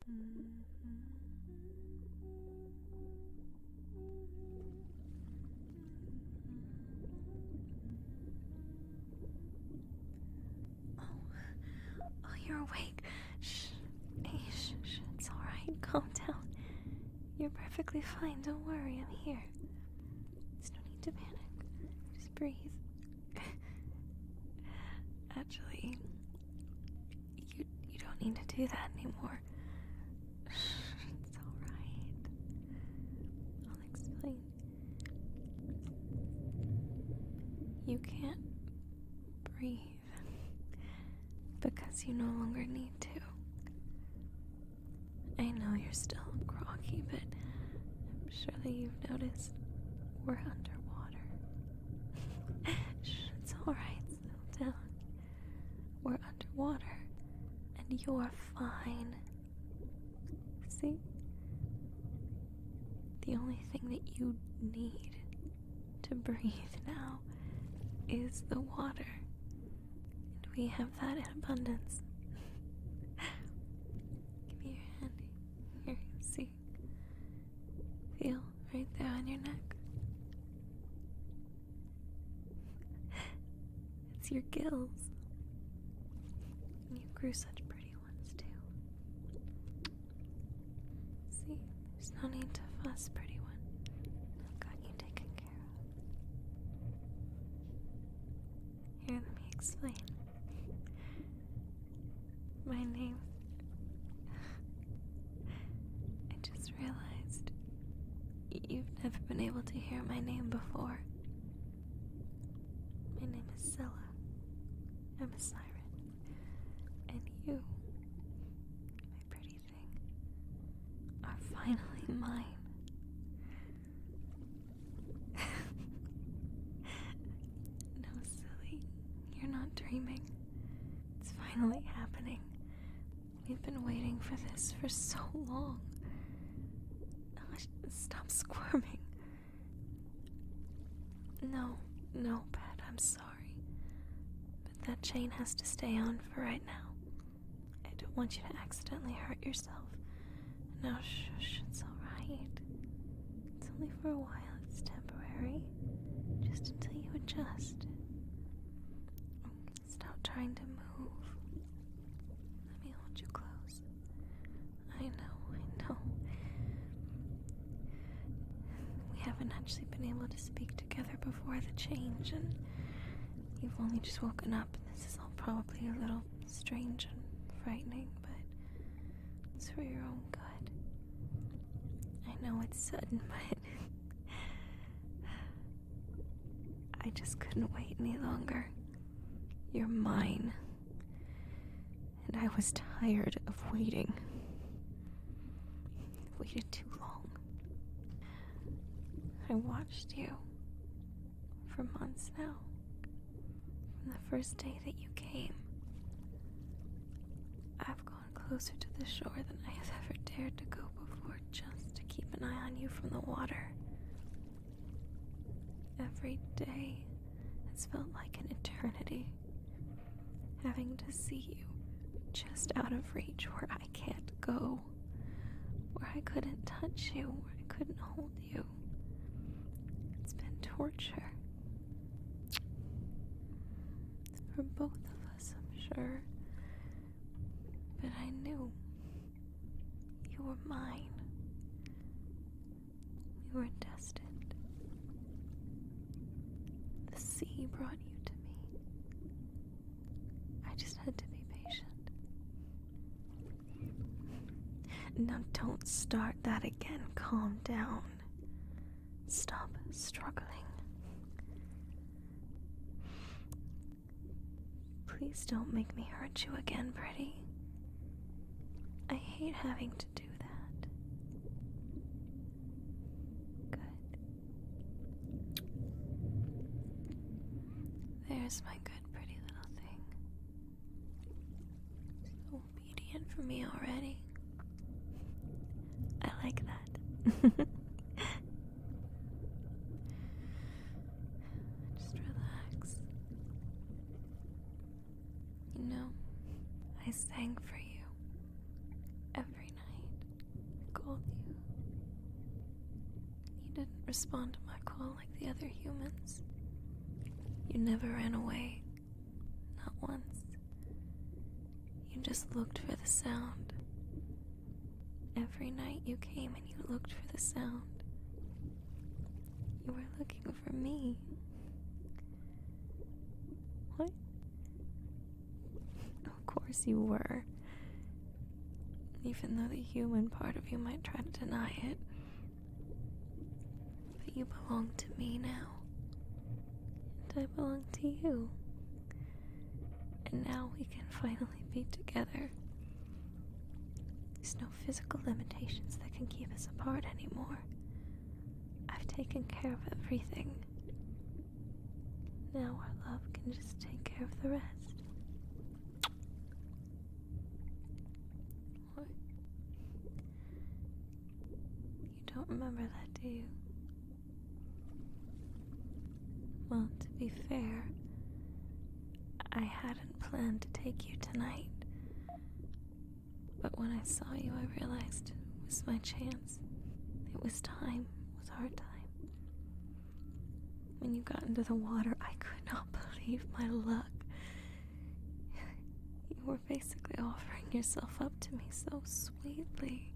Oh, you're awake. Shh. Hey, shh. It's alright. Calm down. You're perfectly fine. Don't worry. I'm here. There's no need to panic. Just breathe. Actually, you don't need to do that anymore. It's alright. I'll explain. You can't breathe because you no longer need to. I know you're still groggy, but I'm sure that you've noticed we're underwater. Shh, it's alright, settle down. We're underwater, and you're fine. See? The only thing that you need to breathe now is the water. And we have that in abundance. Give me your hand. Here, see? Feel right there on your neck. It's your gills. And you grew such pretty ones too. See, there's no need to fuss, pretty one. I've got you taken care of. Here, let me explain. My name. I just realized you've never been able to hear my name before. My name is Scylla. I'm a siren. And you, my pretty thing, are finally mine. No, silly, you're not dreaming. It's finally happening. We've been waiting for this for so long. Stop squirming. No, Pat, I'm sorry. But that chain has to stay on for right now. I don't want you to accidentally hurt yourself. No, shush, it's alright. It's only for a while, it's temporary. Just until you adjust. Stop trying to move. Let me hold you close. I know. We haven't actually been able to speak together before the change, and you've only just woken up. This is all probably a little strange and frightening, but it's for your own good. I know it's sudden, but I just couldn't wait any longer. You're mine. And I was tired of waiting. I've waited too long. I watched you for months now. From the first day that you came. I've gone closer to the shore than I have ever dared to go before, just to keep an eye on you from the water. Every day has felt like an eternity. Having to see you just out of reach, where I can't go, where I couldn't touch you, where I couldn't hold you. It's been torture. For both of us, I'm sure. But I knew you were mine. We were destined. The sea brought you to me. I just had to be patient. Now don't start that again. Calm down. Stop struggling. Please don't make me hurt you again, pretty. I hate having to do that. Good. There's my good, pretty little thing. So obedient for me already. I like that. Just relax. You know, I sang for you every night. called you. You didn't respond to my call like the other humans. You never ran away. Not once. You just looked for the sound. Every night you came and you looked for the sound. You were looking for me. What? Of course you were. Even though the human part of you might try to deny it. But you belong to me now. And I belong to you. And now we can finally be together. There's no physical limitations that can keep us apart anymore. I've taken care of everything. Now our love can just take care of the rest. What? You don't remember that, do you? Well, to be fair, I hadn't planned to take you tonight. But when I saw you, I realized it was my chance. It was time. It was our time. When you got into the water, I could not believe my luck. You were basically offering yourself up to me so sweetly.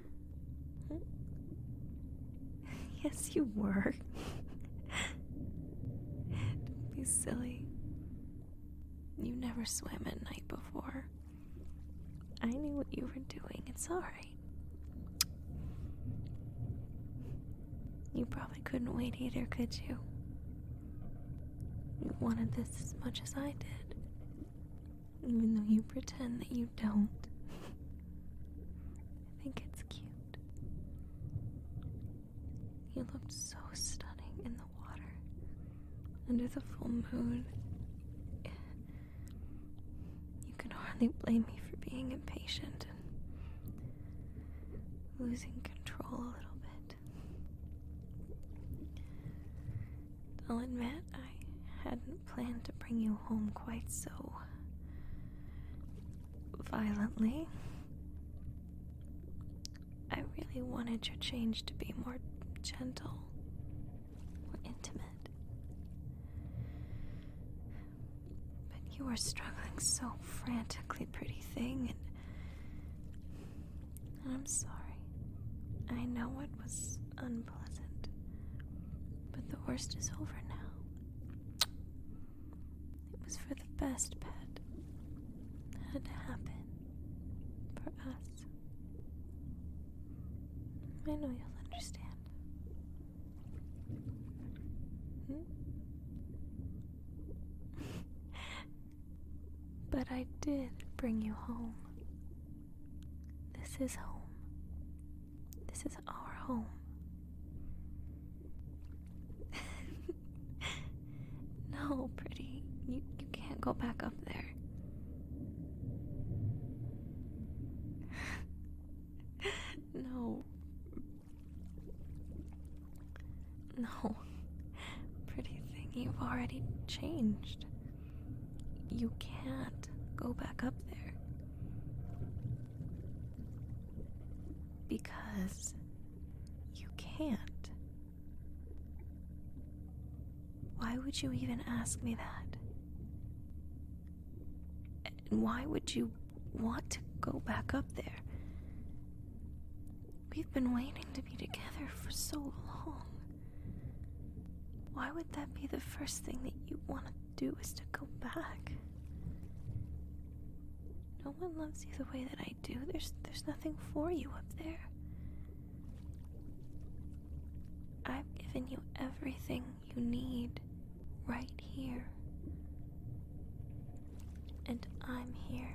Yes, you were. Don't be silly. You never swam at night before. I knew what you were doing. It's alright. You probably couldn't wait either, could you? You wanted this as much as I did. Even though you pretend that you don't. I think it's cute. You looked so stunning in the water. Under the full moon. You can hardly blame me for being impatient and losing control a little bit. I'll admit, I hadn't planned to bring you home quite so violently. I really wanted your change to be more gentle, more intimate. But you were struggling so frantically, pretty thing, and I'm sorry. I know it was unpleasant, but the worst is over now. It was for the best, Pet. It had to happen. For us. I know you'll understand. But I did bring you home. This is home. This is our home. No, pretty. You can't go back up there. No. No. Pretty thing, you've already changed. You can't go back up there. Because you can't. Why would you even ask me that? And why would you want to go back up there? We've been waiting to be together for so long. Why would that be the first thing that you want to do is to go back? No one loves you the way that I do. There's nothing for you up there. I've given you everything you need right here. And I'm here.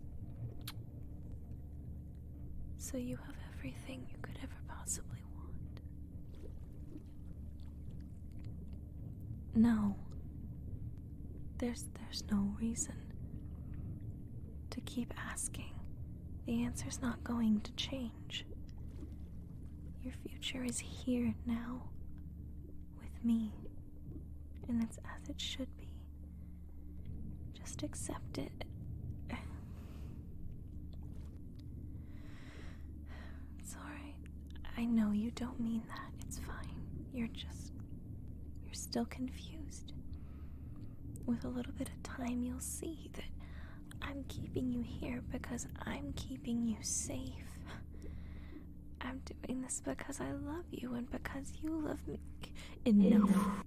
So you have everything you could ever possibly want. No. There's no reason to keep asking. The answer's not going to change. Your future is here now with me, and that's as it should be. Just accept it. It's alright. I know you don't mean that. It's fine. You're still confused. With a little bit of time, you'll see that I'm keeping you here because I'm keeping you safe. I'm doing this because I love you and because you love me. Enough.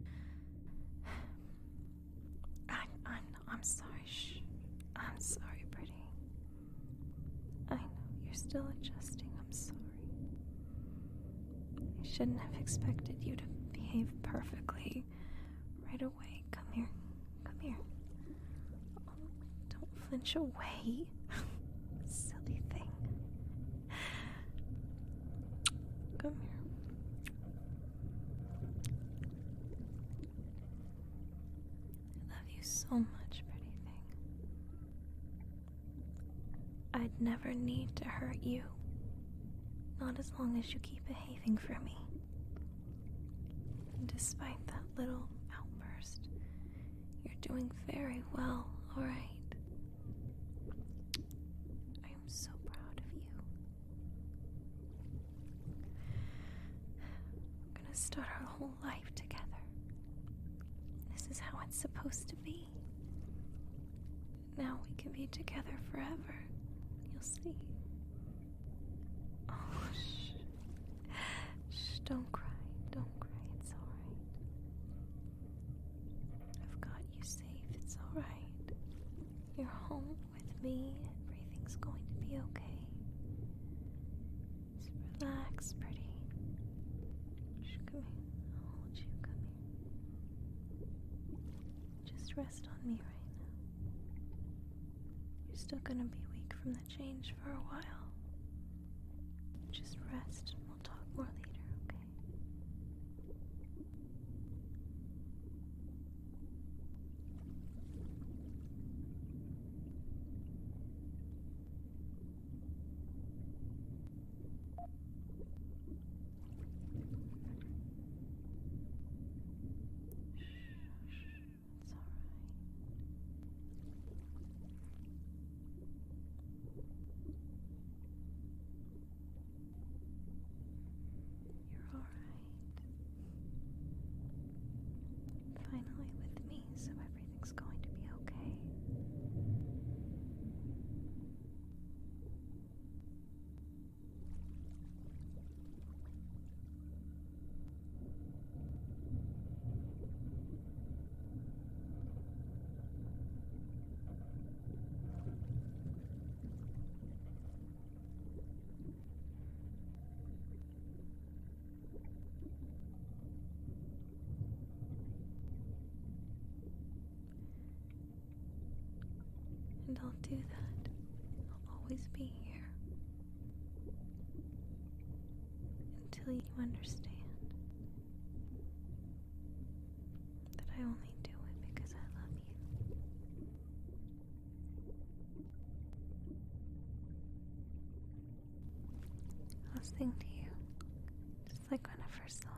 I'm sorry. Shh. I'm sorry, pretty. I know you're still adjusting. I'm sorry. I shouldn't have expected you to behave perfectly right away. Come here. Come here. Oh, don't flinch away. Silly thing. Come here. I love you so much, pretty thing. I'd never need to hurt you. Not as long as you keep behaving for me. And despite that little outburst, you're doing very well, alright? I am so proud of you. We're gonna start our whole life together. This is how it's supposed to be. Now we can be together forever. You'll see. Oh, shh. Shh, don't cry. Don't cry. It's alright. I've got you safe. It's alright. You're home with me. Everything's going to be okay. Just relax, pretty. Shh, come here. I'll hold you. Come here. Just rest on me right now. You're still gonna be weak from the change for a while. Just rest and we'll talk more later, okay? Shh, it's alright. You're alright. Finally with me, so everything's going to be okay. And I'll do that. I'll always be here. Until you understand that I only do it because I love you. I'll sing to you, just like when I first saw you.